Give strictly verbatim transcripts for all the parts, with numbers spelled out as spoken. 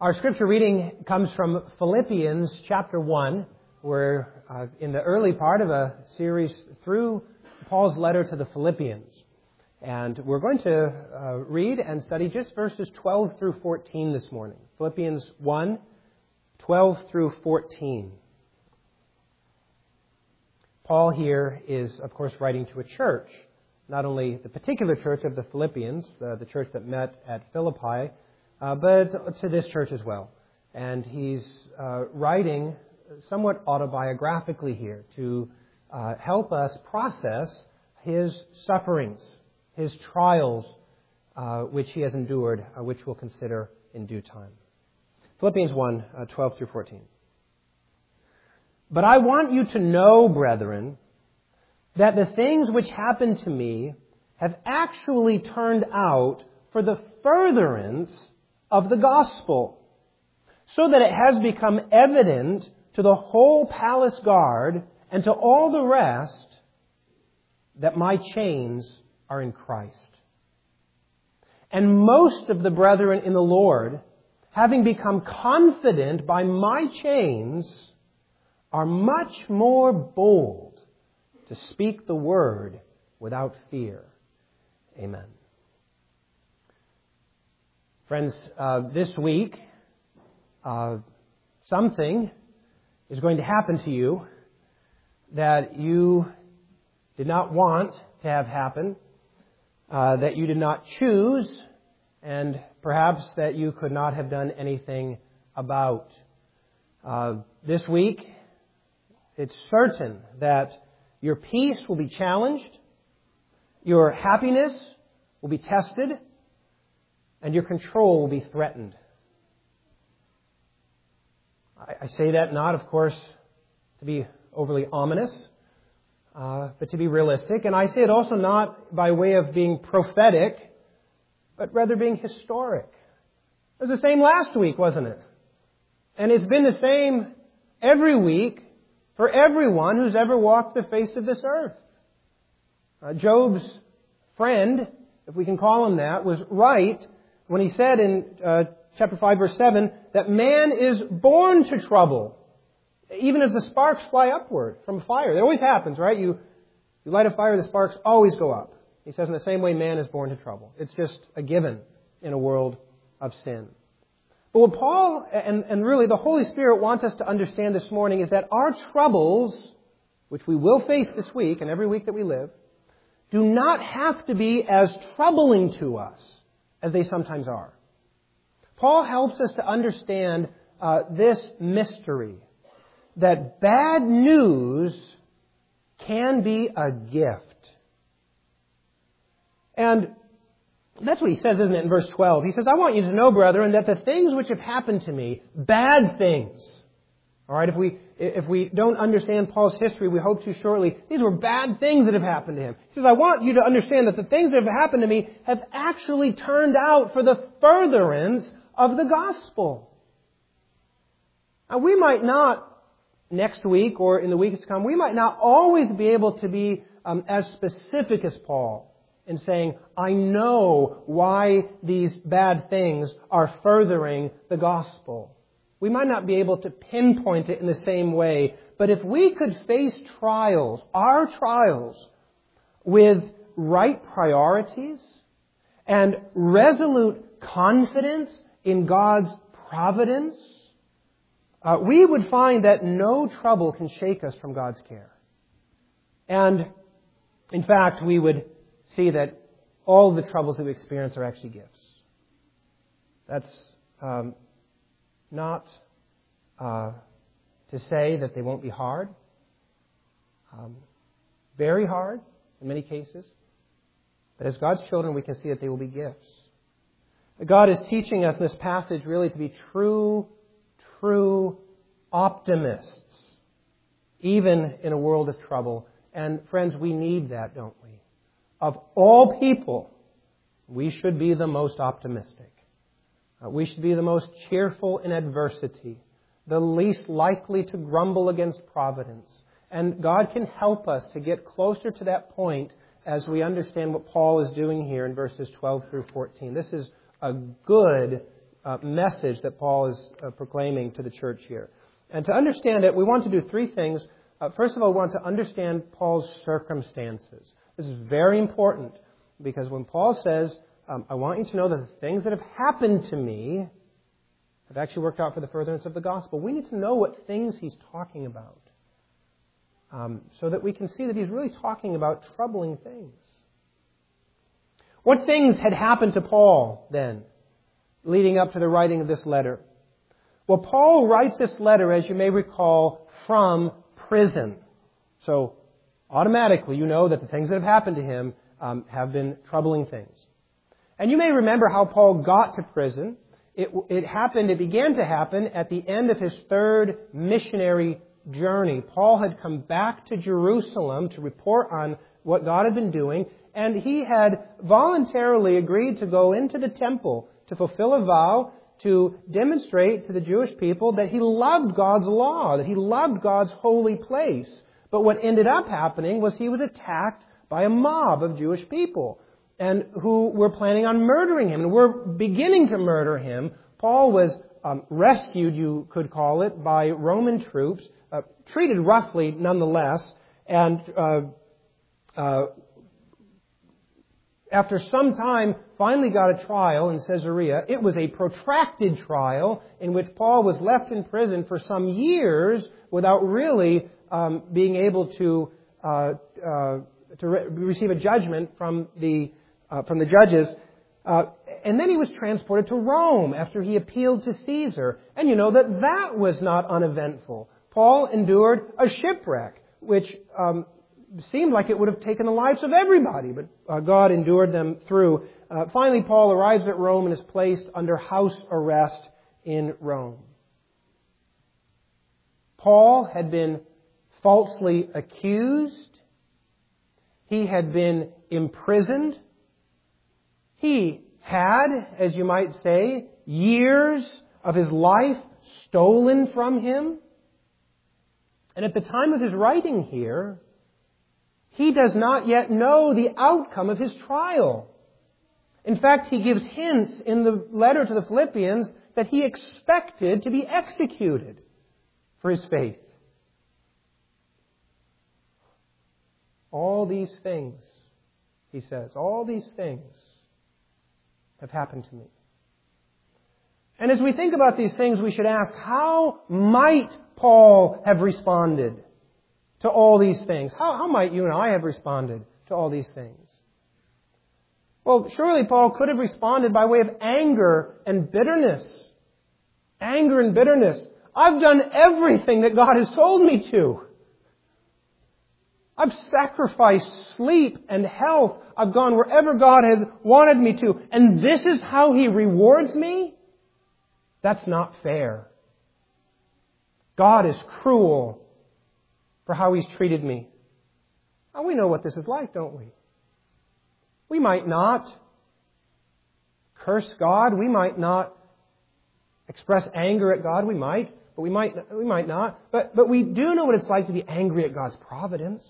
Our scripture reading comes from Philippians chapter one. We're uh, in the early part of a series through Paul's letter to the Philippians. And we're going to uh, read and study just verses twelve through fourteen this morning. Philippians one, twelve through fourteen. Paul here is, of course, writing to a church. Not only the particular church of the Philippians, the, the church that met at Philippi, uh, but to this church as well. And he's uh, writing somewhat autobiographically here to uh, help us process his sufferings, his trials, uh, which he has endured, uh, which we'll consider in due time. Philippians one, uh, twelve through fourteen. But I want you to know, brethren, that the things which happened to me have actually turned out for the furtherance of the gospel, so that it has become evident to the whole palace guard and to all the rest that my chains are in Christ. And most of the brethren in the Lord, having become confident by my chains, are much more bold to speak the word without fear. Amen. Friends, uh, this week, uh, something is going to happen to you that you did not want to have happen, uh, that you did not choose, and perhaps that you could not have done anything about. Uh, this week, it's certain that your peace will be challenged, your happiness will be tested, and your control will be threatened. I, I say that not, of course, to be overly ominous, uh, but to be realistic. And I say it also not by way of being prophetic, but rather being historic. It was the same last week, wasn't it? And it's been the same every week for everyone who's ever walked the face of this earth. Uh, Job's friend, if we can call him that, was right when he said in uh, chapter five, verse seven, that man is born to trouble, even as the sparks fly upward from fire. It always happens, right? You, you light a fire, the sparks always go up. He says in the same way, man is born to trouble. It's just a given in a world of sin. But what Paul and, and really the Holy Spirit want us to understand this morning is that our troubles, which we will face this week and every week that we live, do not have to be as troubling to us as they sometimes are. Paul helps us to understand uh, this mystery, that bad news can be a gift. And that's what he says, isn't it, in verse twelve? He says, I want you to know, brethren, that the things which have happened to me, bad things. All right, if we if we don't understand Paul's history, we hope to shortly, these were bad things that have happened to him. He says, I want you to understand that the things that have happened to me have actually turned out for the furtherance of the gospel. Now, we might not, next week or in the weeks to come, we might not always be able to be um, as specific as Paul in saying, I know why these bad things are furthering the gospel. We might not be able to pinpoint it in the same way, but if we could face trials, our trials, with right priorities and resolute confidence in God's providence, uh, we would find that no trouble can shake us from God's care. And, in fact, we would see that all the troubles that we experience are actually gifts. That's um, not uh, to say that they won't be hard. Um, very hard in many cases. But as God's children, we can see that they will be gifts. God is teaching us in this passage really to be true, true optimists, even in a world of trouble. And friends, we need that, don't we? Of all people, we should be the most optimistic. Uh, we should be the most cheerful in adversity, the least likely to grumble against providence. And God can help us to get closer to that point as we understand what Paul is doing here in verses twelve through fourteen. This is a good uh, message that Paul is uh, proclaiming to the church here. And to understand it, we want to do three things. Uh, first of all, we want to understand Paul's circumstances. This is very important because when Paul says, um, I want you to know that the things that have happened to me have actually worked out for the furtherance of the gospel, we need to know what things he's talking about um, so that we can see that he's really talking about troubling things. What things had happened to Paul then, leading up to the writing of this letter? Well, Paul writes this letter, as you may recall, from prison. So, automatically, you know that the things that have happened to him um, have been troubling things. And you may remember how Paul got to prison. It, it happened, it began to happen at the end of his third missionary journey. Paul had come back to Jerusalem to report on what God had been doing, and he had voluntarily agreed to go into the temple to fulfill a vow to demonstrate to the Jewish people that he loved God's law, that he loved God's holy place. But what ended up happening was he was attacked by a mob of Jewish people and who were planning on murdering him and were beginning to murder him. Paul was um, rescued, you could call it, by Roman troops, uh, treated roughly nonetheless, and uh, uh, after some time, finally got a trial in Caesarea. It was a protracted trial in which Paul was left in prison for some years without really um, being able to uh, uh, to re- receive a judgment from the uh, from the judges. Uh, and then he was transported to Rome after he appealed to Caesar. And you know that that was not uneventful. Paul endured a shipwreck, which um, seemed like it would have taken the lives of everybody, but uh, God endured them through. Uh, finally, Paul arrives at Rome and is placed under house arrest in Rome. Paul had been falsely accused. He had been imprisoned. He had, as you might say, years of his life stolen from him. And at the time of his writing here, he does not yet know the outcome of his trial. In fact, he gives hints in the letter to the Philippians that he expected to be executed for his faith. All these things, he says, all these things have happened to me. And as we think about these things, we should ask, how might Paul have responded to all these things? How, how might you and I have responded to all these things? Well, surely Paul could have responded by way of anger and bitterness. Anger and bitterness. I've done everything that God has told me to. I've sacrificed sleep and health. I've gone wherever God has wanted me to. And this is how He rewards me? That's not fair. God is cruel for how He's treated me. Now, we know what this is like, don't we? We might not curse God. We might not express anger at God. We might, but we might we might not. But but we do know what it's like to be angry at God's providence.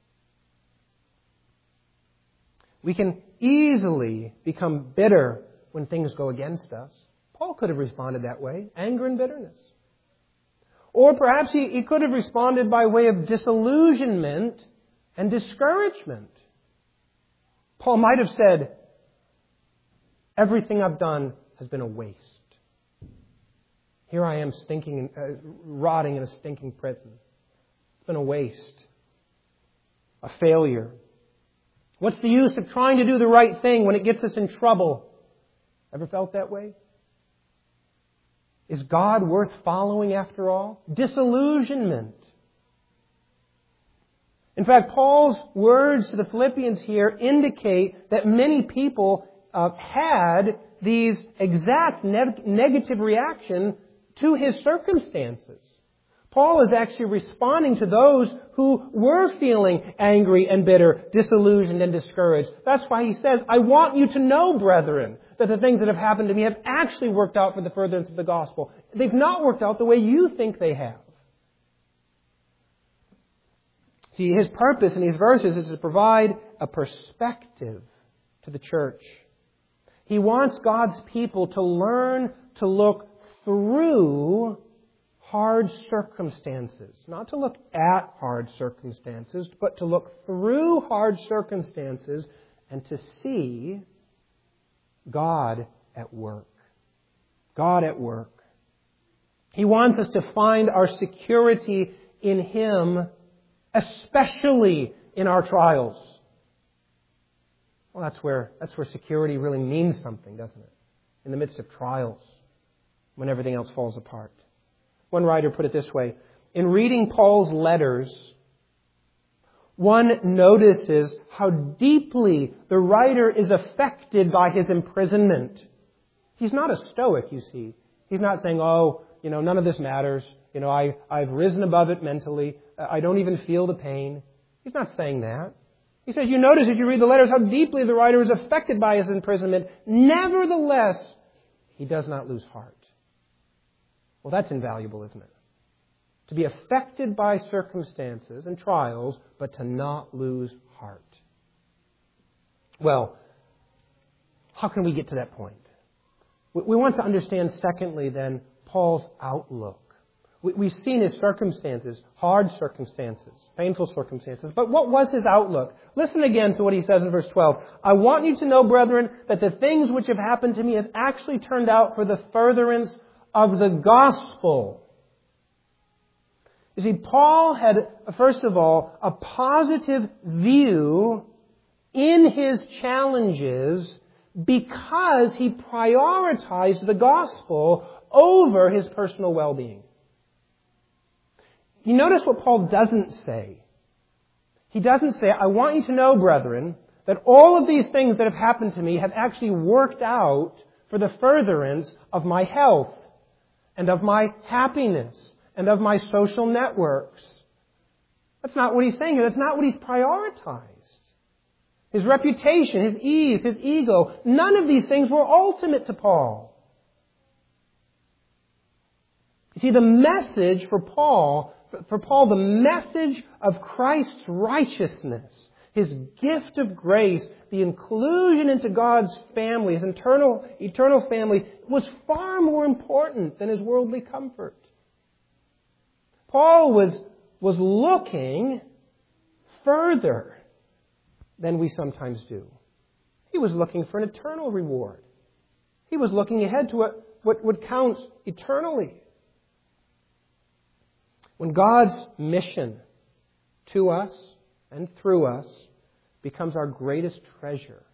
We can easily become bitter when things go against us. Paul could have responded that way, anger and bitterness. Or perhaps he, he could have responded by way of disillusionment and discouragement. Paul might have said, everything I've done has been a waste. Here I am stinking, uh, rotting in a stinking prison. It's been a waste. A failure. What's the use of trying to do the right thing when it gets us in trouble? Ever felt that way? Is God worth following after all? Disillusionment. In fact, Paul's words to the Philippians here indicate that many people uh, had these exact ne- negative reaction to his circumstances. Paul is actually responding to those who were feeling angry and bitter, disillusioned and discouraged. That's why he says, I want you to know, brethren, that the things that have happened to me have actually worked out for the furtherance of the gospel. They've not worked out the way you think they have. See, his purpose in these verses is to provide a perspective to the church. He wants God's people to learn to look through hard circumstances. Not to look at hard circumstances, but to look through hard circumstances and to see God at work. God at work. He wants us to find our security in Him, especially in our trials. Well, that's where, that's where security really means something, doesn't it? In the midst of trials, when everything else falls apart. One writer put it this way: in reading Paul's letters, one notices how deeply the writer is affected by his imprisonment. He's not a stoic, you see. He's not saying, oh, you know, none of this matters. You know, I, I've risen above it mentally. I don't even feel the pain. He's not saying that. He says, you notice as you read the letters how deeply the writer is affected by his imprisonment. Nevertheless, he does not lose heart. Well, that's invaluable, isn't it? To be affected by circumstances and trials, but to not lose heart. Well, how can we get to that point? We want to understand, secondly, then, Paul's outlook. We've seen his circumstances, hard circumstances, painful circumstances. But what was his outlook? Listen again to what he says in verse twelve. I want you to know, brethren, that the things which have happened to me have actually turned out for the furtherance of the gospel. You see, Paul had, first of all, a positive view in his challenges because he prioritized the gospel over his personal well-being. You notice what Paul doesn't say. He doesn't say, I want you to know, brethren, that all of these things that have happened to me have actually worked out for the furtherance of my health and of my happiness and of my social networks. That's not what he's saying here. That's not what he's prioritized. His reputation, his ease, his ego, none of these things were ultimate to Paul. You see, the message for Paul, for Paul, the message of Christ's righteousness, His gift of grace, the inclusion into God's family, His eternal, eternal family, was far more important than his worldly comfort. Paul was, was looking further than we sometimes do. He was looking for an eternal reward. He was looking ahead to what, what, what counts eternally. When God's mission to us and through us becomes our greatest treasure,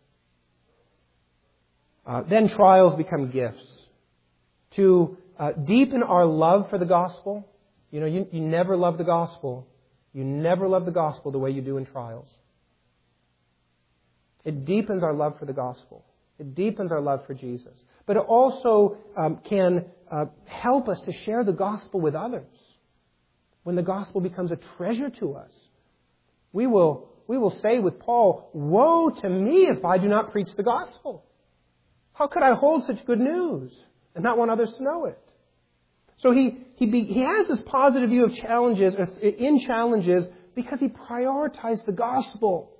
uh, then trials become gifts. To uh, deepen our love for the gospel, you know, you, you never love the gospel. You never love the gospel the way you do in trials. It deepens our love for the gospel. It deepens our love for Jesus. But it also um, can uh, help us to share the gospel with others. When the gospel becomes a treasure to us, we will, we will say with Paul, woe to me if I do not preach the gospel. How could I hold such good news and not want others to know it? So he, he, be, he has this positive view of challenges, in challenges, because he prioritized the gospel.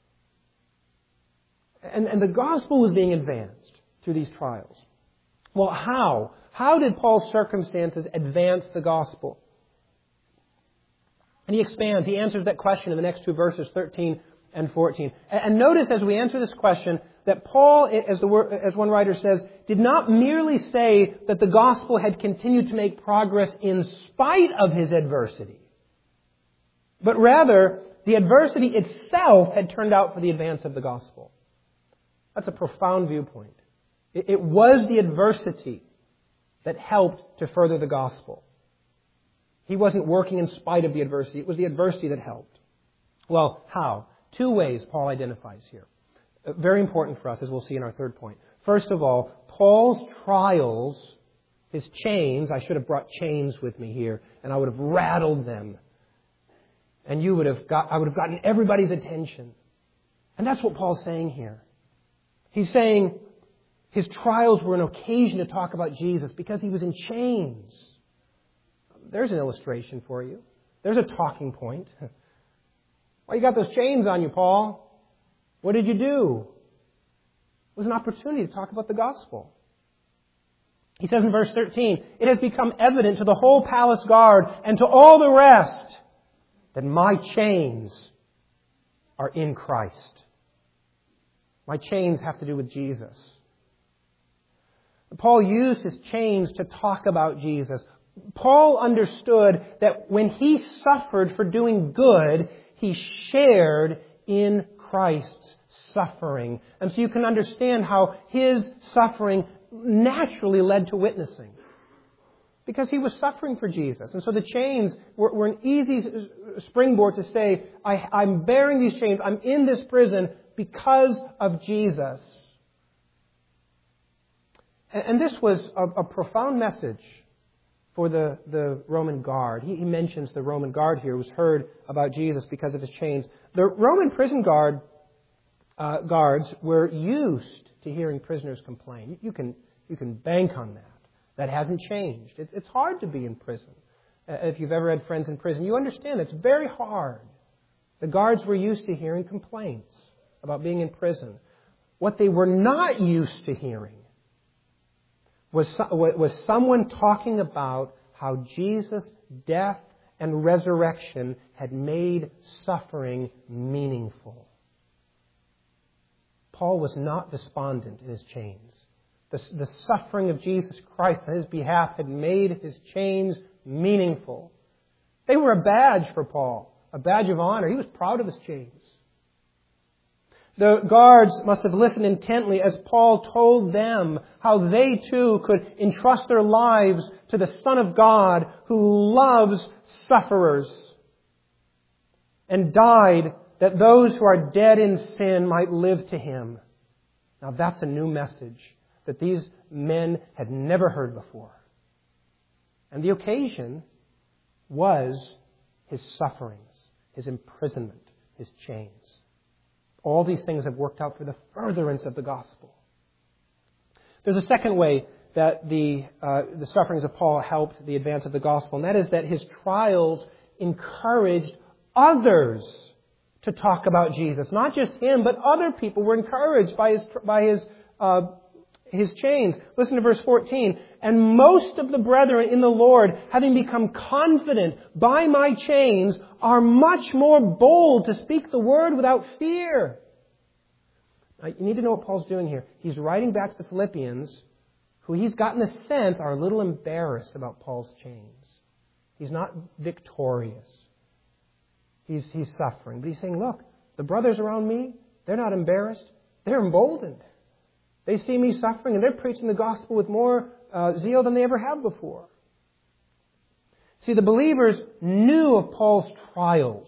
And, and the gospel was being advanced through these trials. Well, how? How did Paul's circumstances advance the gospel? And he expands. He answers that question in the next two verses, thirteen and fourteen. And notice as we answer this question that Paul, as, the, as one writer says, did not merely say that the gospel had continued to make progress in spite of his adversity, but rather the adversity itself had turned out for the advance of the gospel. That's a profound viewpoint. It, it was the adversity that helped to further the gospel. He wasn't working in spite of the adversity. It was the adversity that helped. Well, how? Two ways Paul identifies here. Very important for us, as we'll see in our third point. First of all, Paul's trials, his chains, I should have brought chains with me here, and I would have rattled them. And you would have got, I would have gotten everybody's attention. And that's what Paul's saying here. He's saying his trials were an occasion to talk about Jesus because he was in chains. There's an illustration for you. There's a talking point. Why you got those chains on you, Paul? What did you do? was an opportunity to talk about the gospel. He says in verse thirteen, "It has become evident to the whole palace guard and to all the rest that my chains are in Christ." My chains have to do with Jesus. Paul used his chains to talk about Jesus. Paul understood that when he suffered for doing good, he shared in Christ's suffering. And so you can understand how his suffering naturally led to witnessing. Because he was suffering for Jesus. And so the chains were, were an easy springboard to say, I, I'm bearing these chains, I'm in this prison because of Jesus. And, and this was a, a profound message for the, the Roman guard. He, he mentions the Roman guard here who's heard about Jesus because of his chains. The Roman prison guard uh, guards were used to hearing prisoners complain. You, you can you can bank on that. That hasn't changed. It, it's hard to be in prison. Uh, if you've ever had friends in prison, you understand it's very hard. The guards were used to hearing complaints about being in prison. What they were not used to hearing was, was someone talking about how Jesus' death and resurrection had made suffering meaningful. Paul was not despondent in his chains. The, the suffering of Jesus Christ on his behalf had made his chains meaningful. They were a badge for Paul, a badge of honor. He was proud of his chains. The guards must have listened intently as Paul told them how they too could entrust their lives to the Son of God who loves sufferers and died that those who are dead in sin might live to Him. Now that's a new message that these men had never heard before. And the occasion was his sufferings, his imprisonment, his chains. All these things have worked out for the furtherance of the gospel. There's a second way that the, uh, the sufferings of Paul helped the advance of the gospel, and that is that his trials encouraged others to talk about Jesus. Not just him, but other people were encouraged by his, by his uh, his chains. Listen to verse fourteen. "And most of the brethren in the Lord, having become confident by my chains, are much more bold to speak the word without fear." Now, you need to know what Paul's doing here. He's writing back to the Philippians, who he's gotten a sense are a little embarrassed about Paul's chains. He's not victorious. He's, he's suffering. But he's saying, look, the brothers around me, they're not embarrassed. They're emboldened. They see me suffering and they're preaching the gospel with more uh, zeal than they ever have before. See, the believers knew of Paul's trials.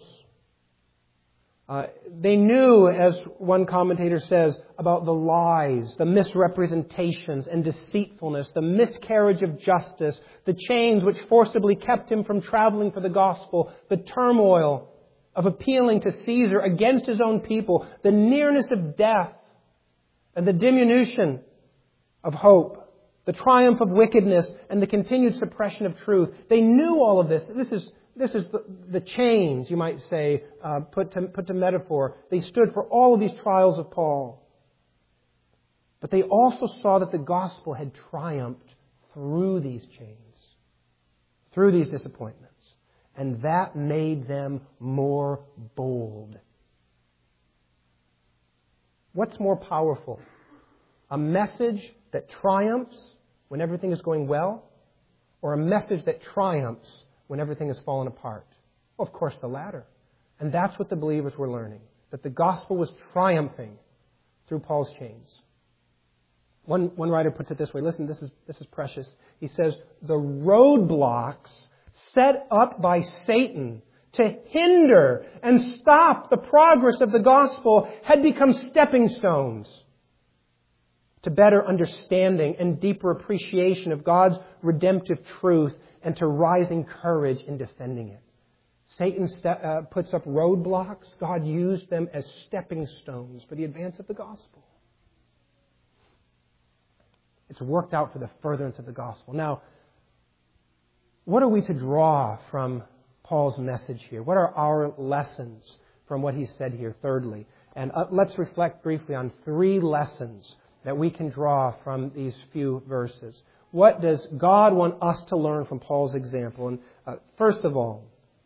Uh, they knew, as one commentator says, about the lies, the misrepresentations and deceitfulness, the miscarriage of justice, the chains which forcibly kept him from traveling for the gospel, the turmoil of appealing to Caesar against his own people, the nearness of death, and the diminution of hope, the triumph of wickedness, and the continued suppression of truth. They knew all of this. This is this is the, the chains, you might say, uh, put to put to metaphor. They stood for all of these trials of Paul. But they also saw that the gospel had triumphed through these chains, through these disappointments, and that made them more bold. What's more powerful? A message that triumphs when everything is going well, or a message that triumphs when everything has fallen apart? Well, of course, the latter. And that's what the believers were learning, that the gospel was triumphing through Paul's chains. One, one writer puts it this way. Listen, this is, this is precious. He says, the roadblocks set up by Satan to hinder and stop the progress of the gospel had become stepping stones to better understanding and deeper appreciation of God's redemptive truth and to rising courage in defending it. Satan ste- uh, puts up roadblocks. God used them as stepping stones for the advance of the gospel. It's worked out for the furtherance of the gospel. Now, what are we to draw from Paul's message here? What are our lessons from what he said here, thirdly? And uh, let's reflect briefly on three lessons that we can draw from these few verses? What does God want us to learn from Paul's example? And uh, first of all,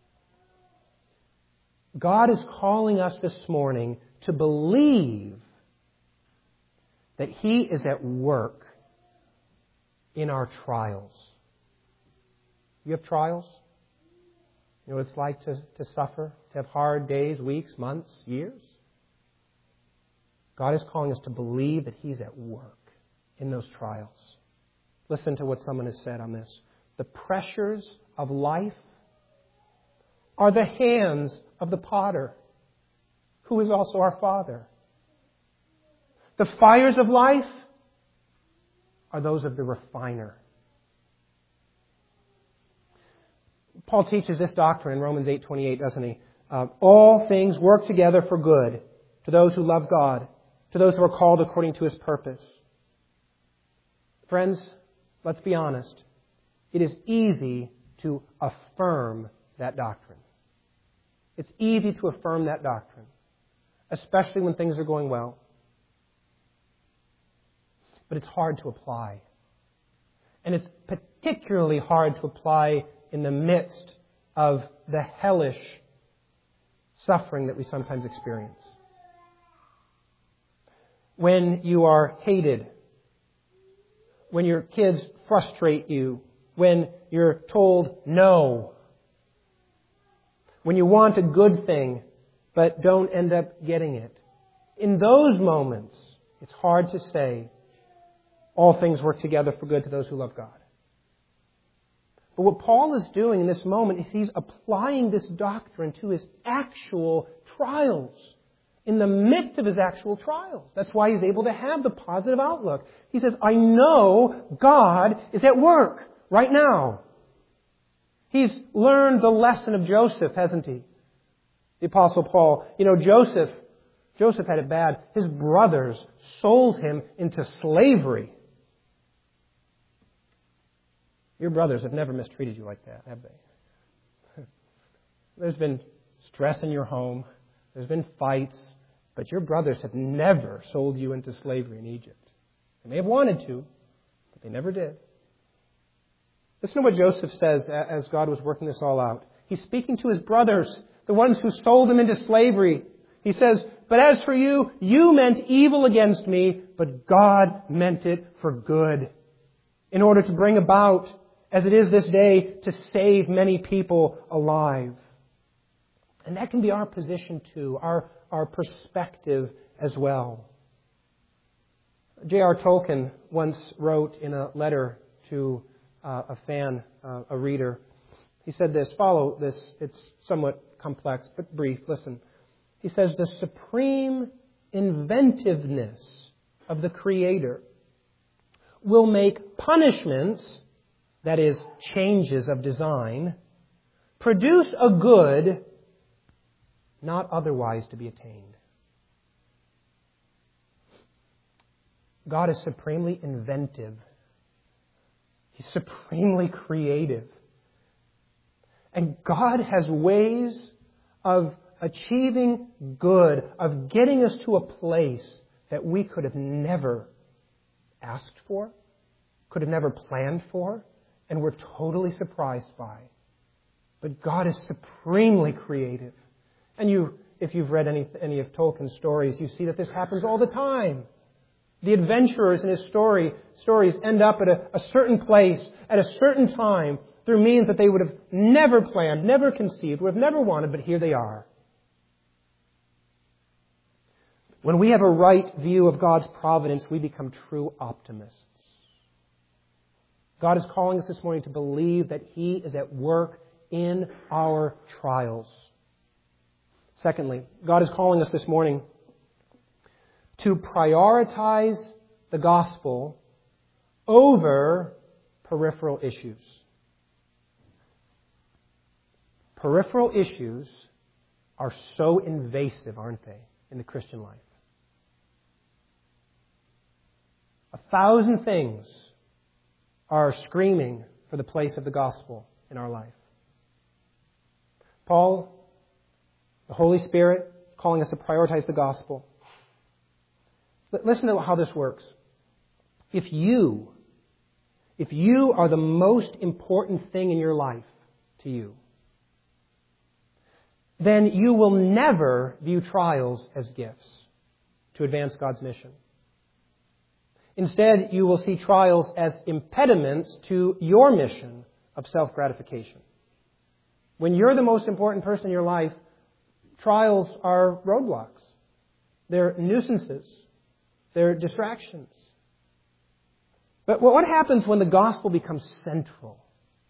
God is calling us this morning to believe that He is at work in our trials. You have trials? You know what it's like to, to suffer, to have hard days, weeks, months, years? God is calling us to believe that He's at work in those trials. Listen to what someone has said on this. The pressures of life are the hands of the potter, who is also our Father. The fires of life are those of the refiner. Paul teaches this doctrine in Romans eight twenty-eight, doesn't he? Uh, all things work together for good to those who love God, to those who are called according to His purpose. Friends, let's be honest. It is easy to affirm that doctrine. It's easy to affirm that doctrine, especially when things are going well. But it's hard to apply. And it's particularly hard to apply in the midst of the hellish suffering that we sometimes experience. When you are hated, when your kids frustrate you, when you're told no, when you want a good thing but don't end up getting it. In those moments, it's hard to say, all things work together for good to those who love God. But what Paul is doing in this moment is he's applying this doctrine to his actual trials. In the midst of his actual trials. That's why he's able to have the positive outlook. He says, I know God is at work right now. He's learned the lesson of Joseph, hasn't he? The Apostle Paul. You know, Joseph, Joseph had it bad. His brothers sold him into slavery. Your brothers have never mistreated you like that, have they? There's been stress in your home. There's been fights. But your brothers have never sold you into slavery in Egypt. They may have wanted to, but they never did. Listen to what Joseph says as God was working this all out. He's speaking to his brothers, the ones who sold him into slavery. He says, but as for you, you meant evil against me, but God meant it for good, in order to bring about, as it is this day, to save many people alive. And that can be our position too, our, our perspective as well. J R Tolkien once wrote in a letter to uh, a fan, uh, a reader, he said this, follow this, it's somewhat complex, but brief, listen. He says, the supreme inventiveness of the Creator will make punishments, that is, changes of design, produce a good not otherwise to be attained. God is supremely inventive. He's supremely creative. And God has ways of achieving good, of getting us to a place that we could have never asked for, could have never planned for, and we're totally surprised by. But God is supremely creative. And you, if you've read any, any of Tolkien's stories, you see that this happens all the time. The adventurers in his story stories end up at a, a certain place, at a certain time, through means that they would have never planned, never conceived, would have never wanted, but here they are. When we have a right view of God's providence, we become true optimists. God is calling us this morning to believe that He is at work in our trials. Secondly, God is calling us this morning to prioritize the gospel over peripheral issues. Peripheral issues are so invasive, aren't they, in the Christian life? A thousand things are screaming for the place of the gospel in our life. Paul, the Holy Spirit, calling us to prioritize the gospel. Listen to how this works. If you, if you are the most important thing in your life to you, then you will never view trials as gifts to advance God's mission. Instead, you will see trials as impediments to your mission of self-gratification. When you're the most important person in your life, trials are roadblocks. They're nuisances. They're distractions. But what happens when the gospel becomes central?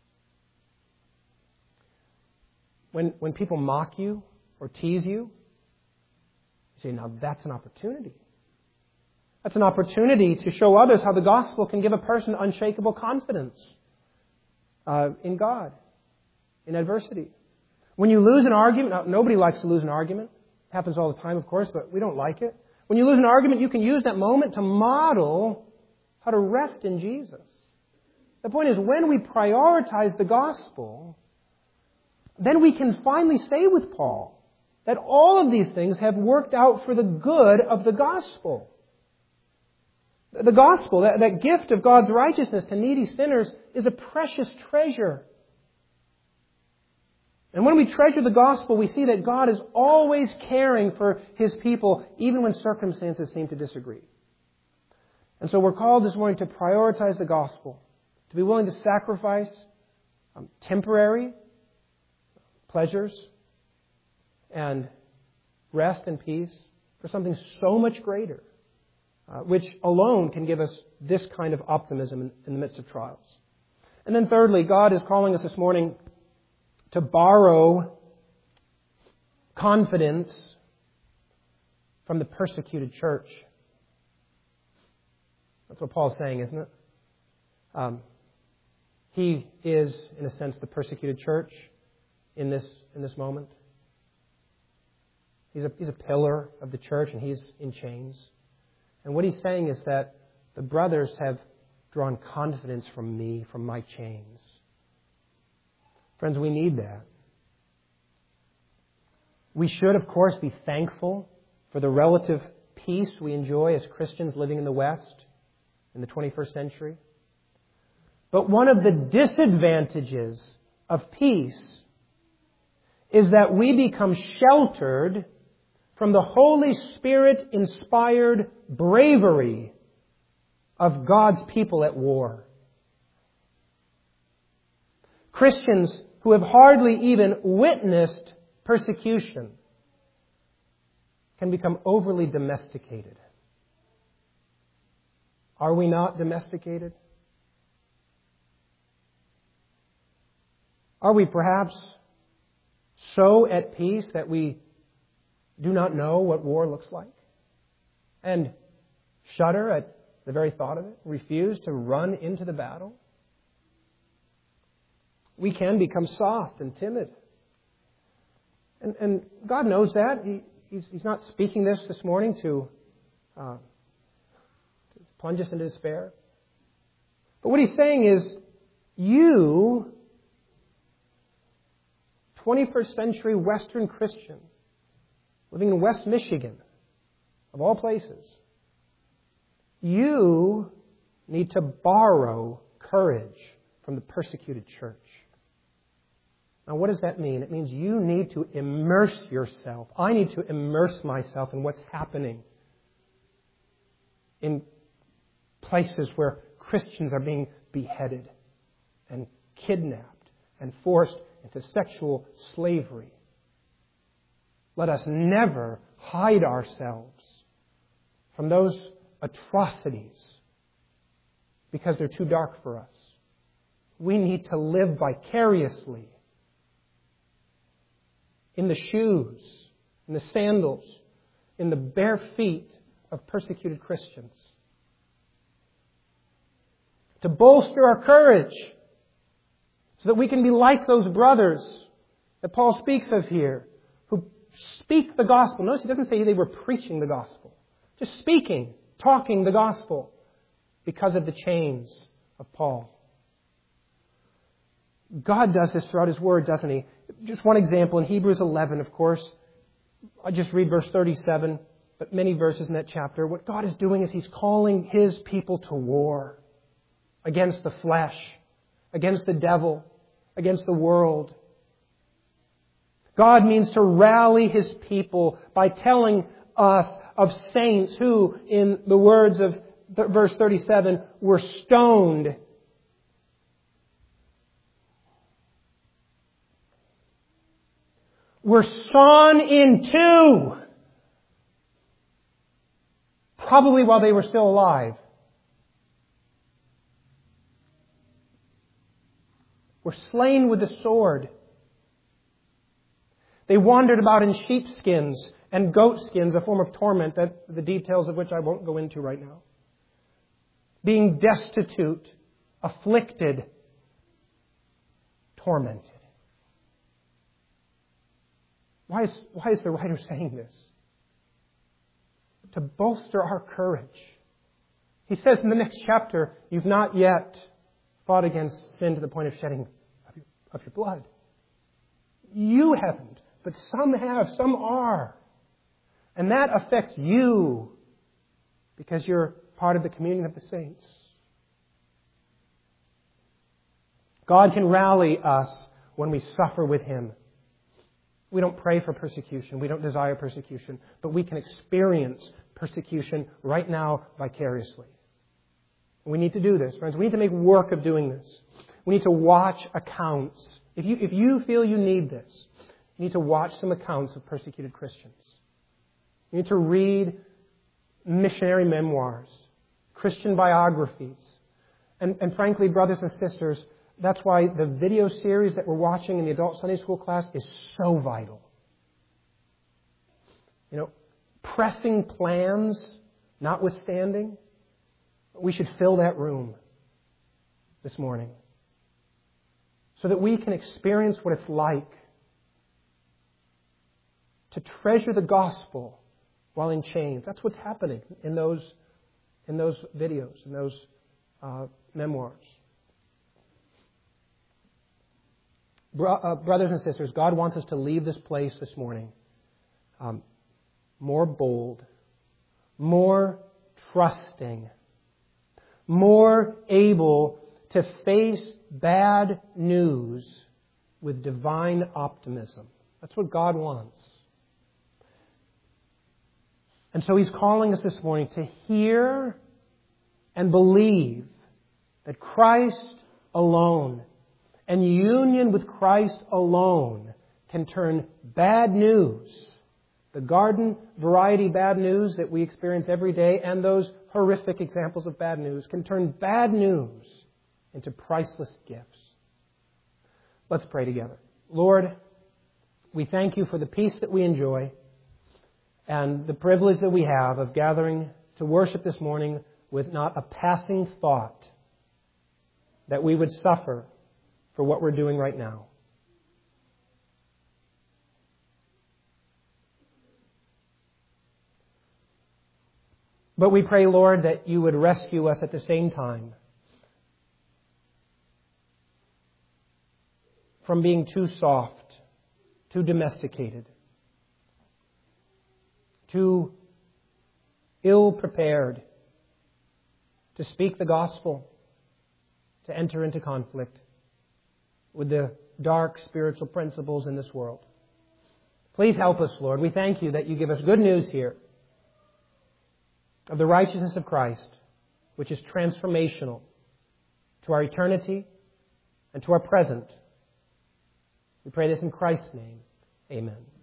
When, when people mock you or tease you, you say, now that's an opportunity. That's an opportunity to show others how the gospel can give a person unshakable confidence uh, in God, in adversity. When you lose an argument, now, nobody likes to lose an argument. It happens all the time, of course, but we don't like it. When you lose an argument, you can use that moment to model how to rest in Jesus. The point is, when we prioritize the gospel, then we can finally say with Paul that all of these things have worked out for the good of the gospel. The gospel, that, that gift of God's righteousness to needy sinners, is a precious treasure. And when we treasure the gospel, we see that God is always caring for His people, even when circumstances seem to disagree. And so we're called this morning to prioritize the gospel, to be willing to sacrifice um, temporary pleasures and rest and peace for something so much greater, uh, which alone can give us this kind of optimism in, in the midst of trials. And then thirdly, God is calling us this morning to borrow confidence from the persecuted church. That's what Paul's saying, isn't it? Um, he is, in a sense, the persecuted church in this in this moment. He's a, he's a pillar of the church, and he's in chains. And what he's saying is that the brothers have drawn confidence from me, from my chains. Friends, we need that. We should, of course, be thankful for the relative peace we enjoy as Christians living in the West in the twenty-first century. But one of the disadvantages of peace is that we become sheltered from the Holy Spirit-inspired bravery of God's people at war. Christians who have hardly even witnessed persecution can become overly domesticated. Are we not domesticated? Are we perhaps so at peace that we do not know what war looks like and shudder at the very thought of it, refuse to run into the battle? We can become soft and timid. And, and God knows that. He, he's, he's not speaking this this morning to, uh, to plunge us into despair. But what He's saying is, you, twenty-first century Western Christian, living in West Michigan, of all places, you need to borrow courage from the persecuted church. Now, what does that mean? It means you need to immerse yourself. I need to immerse myself in what's happening in places where Christians are being beheaded and kidnapped and forced into sexual slavery. Let us never hide ourselves from those atrocities because they're too dark for us. We need to live vicariously in the shoes, in the sandals, in the bare feet of persecuted Christians. To bolster our courage so that we can be like those brothers that Paul speaks of here, who speak the gospel. Notice he doesn't say they were preaching the gospel. Just speaking, talking the gospel because of the chains of Paul. God does this throughout His Word, doesn't He? Just one example in Hebrews eleven, of course. I'll just read verse thirty-seven. but many verses in that chapter, what God is doing is He's calling His people to war against the flesh, against the devil, against the world. God means to rally His people by telling us of saints who, in the words of verse thirty-seven, were stoned. Were sawn in two. Probably while they were still alive. Were slain with the sword. They wandered about in sheepskins and goatskins, a form of torment, that the details of which I won't go into right now. Being destitute, afflicted, tormented. Why is, why is the writer saying this? To bolster our courage. He says in the next chapter, you've not yet fought against sin to the point of shedding of your, of your blood. You haven't, but some have, some are. And that affects you because you're part of the communion of the saints. God can rally us when we suffer with Him. We don't pray for persecution. We don't desire persecution. But we can experience persecution right now vicariously. We need to do this, friends. We need to make work of doing this. We need to watch accounts. If you, if you feel you need this, you need to watch some accounts of persecuted Christians. You need to read missionary memoirs, Christian biographies. And, and frankly, brothers and sisters, that's why the video series that we're watching in the adult Sunday school class is so vital. You know, pressing plans notwithstanding, we should fill that room this morning so that we can experience what it's like to treasure the gospel while in chains. That's what's happening in those, in those videos, in those uh, memoirs. Bro- uh, brothers and sisters, God wants us to leave this place this morning um, more bold, more trusting, more able to face bad news with divine optimism. That's what God wants. And so He's calling us this morning to hear and believe that Christ alone and union with Christ alone can turn bad news, the garden variety bad news that we experience every day, and those horrific examples of bad news, can turn bad news into priceless gifts. Let's pray together. Lord, we thank You for the peace that we enjoy and the privilege that we have of gathering to worship this morning with not a passing thought that we would suffer for what we're doing right now. But we pray, Lord, that You would rescue us at the same time from being too soft, too domesticated, too ill-prepared to speak the gospel, to enter into conflict with the dark spiritual principles in this world. Please help us, Lord. We thank You that You give us good news here of the righteousness of Christ, which is transformational to our eternity and to our present. We pray this in Christ's name. Amen.